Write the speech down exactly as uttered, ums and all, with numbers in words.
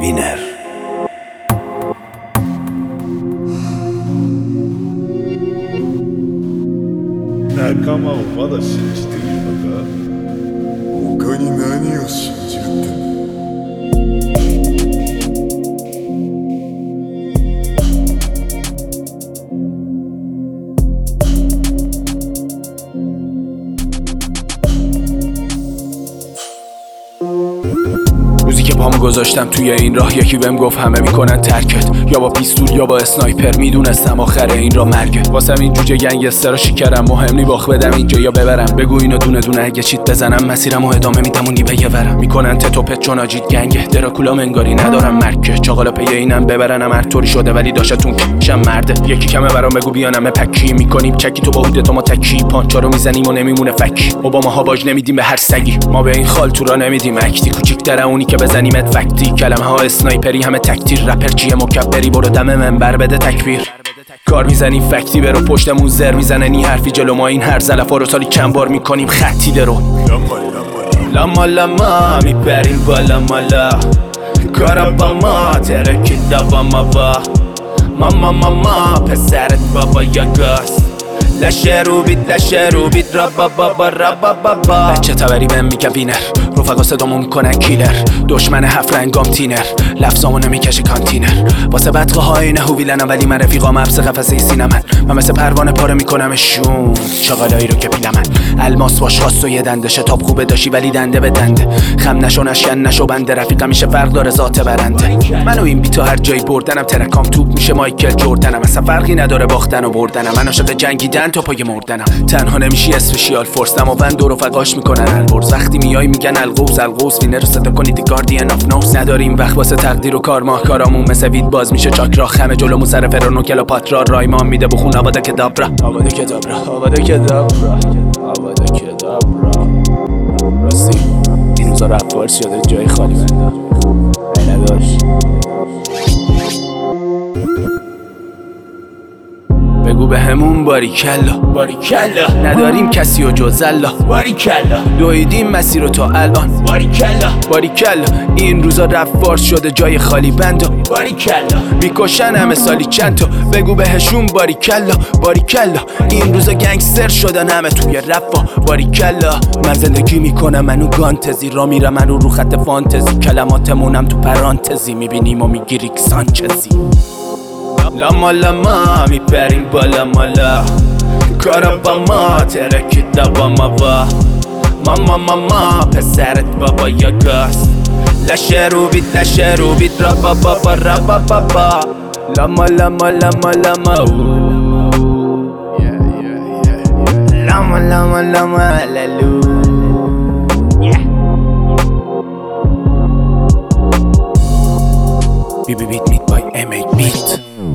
وینر. 仲間をまだ信じているのか？ 他に何を信じるってんだ。 روزی که پامو گذاشتم توی این راه، یکی بهم گفت همه میکنن ترکت، یا با پیستول یا با اسنایپر. میدونستم آخر این را مرگه. واسم این جوجه گنگسترا شکرم، مهم نی باخت بدم اینجا یا ببرم. بگو اینو دونه دونه اگه چیت بزنم، مسیرمو ادامه میدم و نیبه ورم. میکنن تتو پت چون آجید گنگه، دراکولا منگاری ندارم مرکه. چاقالا پی اینم ببرنم هر طوری شده ولی داشتون کشم مرده. یکی کمه برام بگو بیانم پکی، میکنیم چکی تو با هودت ما تکی. پانچا رو میزنیم و نمیمونه فک. اوباما ها باج نمیدیم به هر سگی، ما به این خالتورا نمیدیم اکتی. کوچیک‌تره اونی که بزنیمت فکتی، کلمه ها اسنایپری همه تکتیر. رپر چیه مکبری، برو دم منبر بده تکبیر. کار میزنیم فکتی، برو پشتمون زر میزنه نی حرفی جلو ما. این هر زلفا رو سالی چند بار میکنیم خطی درو. لما لما میبریم بالا مالا، کارا با ما ترکیده با ما با ماما ماما پسرت بابا یا گاز. لشه رو بید لشه رو بید را بابا با را بابا با. بچه تبری بهم میگه وینر، رفقا صدامو میکنن کیلر. دشمن هفت رنگام تینر، لفظامو نمیکشه کانتینر. واسه بدقه های اینه هویلنم ولی من رفیقام حبس قفسه سینمن. من مثل پروانه پاره میکنم شون چاقالایی رو که پیلمن. الماس باش خواست و یه دنده، شتاب خوبه داشی ولی دنده به دنده. خم نشو نشکن نشو بنده، رفیقم میشه فرق داره ذات برنده. منو این بیتو هر جایی بردنم، ترکام توپ میشه مایکل جردنم. اصلا فرقی نداره باختن و بردنم، من عاشق جنگیدن تا پای مردنم. تنها نمیشی اسپشیال فورس، اما بند و رفقاش میکنن البرز. وقتی میای میگن القوس القوس، وینر رو صدا کنید گاردین آف نوز. نداریم وقت واسه تقدیر و کار، ماه کارامون مثل وید باز میشه چاکرا. خمه جلومون سر فران و کلوپاترا، رایمان میده بخون آواده کدابرا آواده کدابرا آواده کدابرا آواده کدابرا. راستی این روزا رپ فارس شده جای خالی بنده نداشت. بگو به همون باریکلا باریکلا، نداریم کسی و جز الله باریکلا. دویدیم مسیر رو تا الان باریکلا باریکلا. این روزا رفت فارس شده جای خالی بنده باریکلا. میکشن همه سالی چند تا، بگو بهشون باریکلا باریکلا. این روزا گنگستر شدن همه توی رفا باریکلا. من زندگی میکنم منو گانتزی، را میرم منو رو خط فانتزی. کلماتمونم تو پرانتزی، میبینیم و میگیری سانچزی. لما لما میبریم بالا مالا، کارا با ما ترکیده با ما با ماما ماما پسرت بابا یا گاز. لشه رو بید لشه رو بید را بابا با را بابا با. لما لما لما لما لما لما لما لالو. بی بی بیت میت بای ام ایت بیت.